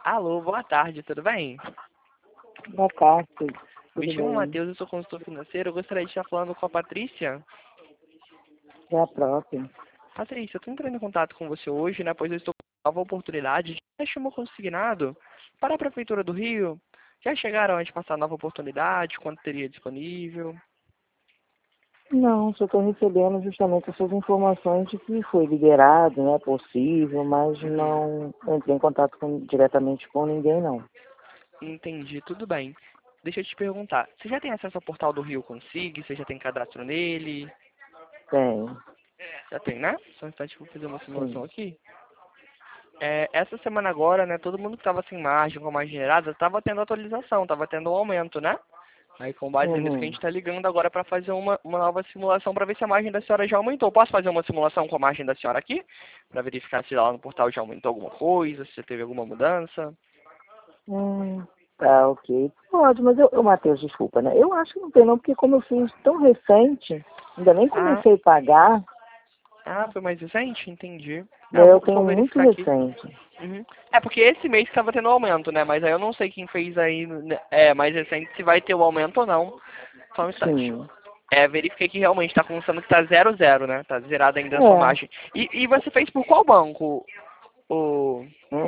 Alô, boa tarde, tudo bem? Boa tarde, Me tudo chamo bem? Matheus, eu sou consultor financeiro. Eu gostaria de estar falando com a Patrícia. É a própria. Patrícia, eu estou entrando em contato com você hoje, né? Pois eu estou com uma nova oportunidade de empréstimo consignado para a Prefeitura do Rio. Já chegaram a te passar a nova oportunidade? Quanto teria disponível? Não, só estou recebendo justamente essas informações de que foi liberado, né, possível, mas Uhum. não entrei em contato diretamente com ninguém, não. Entendi, tudo bem. Deixa eu te perguntar, você já tem acesso ao portal do Rio Consigo? Você já tem cadastro nele? Tem, Já tem, né? Só um instante, vou fazer uma simulação sim. aqui. Essa semana agora, né, todo mundo que estava sem margem, com margem gerada, estava tendo atualização, estava tendo um aumento, né? Aí, com base nisso que a gente Uhum. está ligando agora para fazer uma nova simulação para ver se a margem da senhora já aumentou. Posso fazer uma simulação com a margem da senhora aqui? Para verificar se lá no portal já aumentou alguma coisa, se teve alguma mudança? Tá, ok. Pode, mas Matheus, desculpa, né? Eu acho que não tem não, porque como eu fiz tão recente, ainda nem Ah, comecei a pagar, foi mais recente? Entendi. né? Eu Vou tenho muito verificar aqui. recente. Uhum. Porque esse mês que estava tendo aumento, né? Mas aí eu não sei quem fez aí, né, mais recente, se vai ter o aumento ou não. Só um instante. Sim. Verifiquei que realmente está constando que está 0,0, né? Tá zerada ainda a sua É. margem. E você fez por qual banco? O...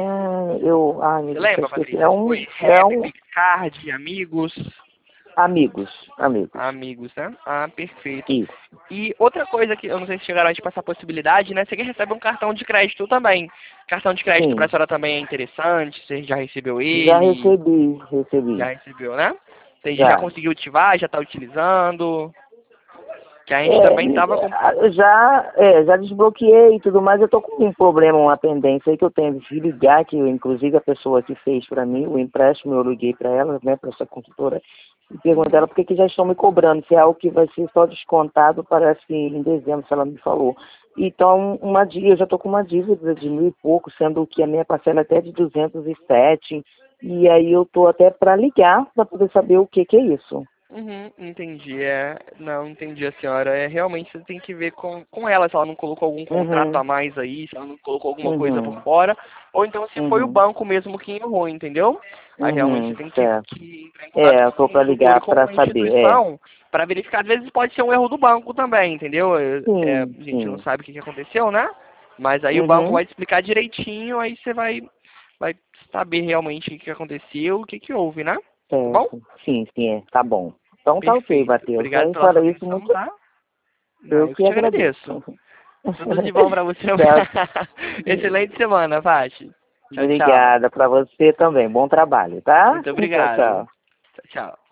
Meu Você Deus, eu lembra, esqueci. Patrícia? Foi É Rap, um Pixcard, Amigos? amigos, amigos. Amigos, né? Ah, perfeito. Isso. E outra coisa que eu não sei se chegaram a te passar a possibilidade, né? Você que recebe um cartão de crédito também. Cartão de crédito para a Sim. senhora também é interessante. Você já recebeu Já ele? recebi, Já recebi. recebeu, né? Você já Já. conseguiu ativar? Já está utilizando? Que a gente É, também estava com... já desbloqueei e tudo mais. Eu tô com um problema, uma pendência aí que eu tenho de ligar, que inclusive a pessoa que fez para mim o empréstimo, eu liguei para ela, né, para essa consultora, e perguntei a Uhum. ela por que que já estão me cobrando, se é algo que vai ser só descontado, parece que em dezembro, se ela me falou. Então, eu já estou com uma dívida de 1.000 e pouco, sendo que a minha parcela é até de 207, e aí eu tô até para ligar para poder saber o que que é isso. Uhum, entendi. Não, entendi a senhora. Realmente você tem que ver com ela, se ela não colocou algum contrato a Uhum, mais aí, se ela não colocou alguma coisa por uhum, fora, ou então se foi o uhum. banco mesmo que errou, entendeu? Aí realmente você tem Certo. que entrar em contato É, eu com o tô para consultor e ligar com para a saber. É. instituição para verificar. Às vezes pode ser um erro do banco também, entendeu? Sim, A gente não sim. sabe o que aconteceu, né? Mas aí o banco Uhum. vai te explicar direitinho, aí você vai saber realmente o que aconteceu, o que que houve, né? Tá bom? Certo. Sim, sim, é. Tá bom. Então tá ok, Perfeito. Matheus. Obrigado Aí pela sua fora isso, atenção, muito. tá? Não, Eu eu que que te agradeço. agradeço. Tudo de bom pra você. Certo. Excelente semana, Paty. Tchau, tchau. Obrigada para você também. Bom trabalho, tá? Muito Tchau, obrigado. tchau. Tchau, tchau.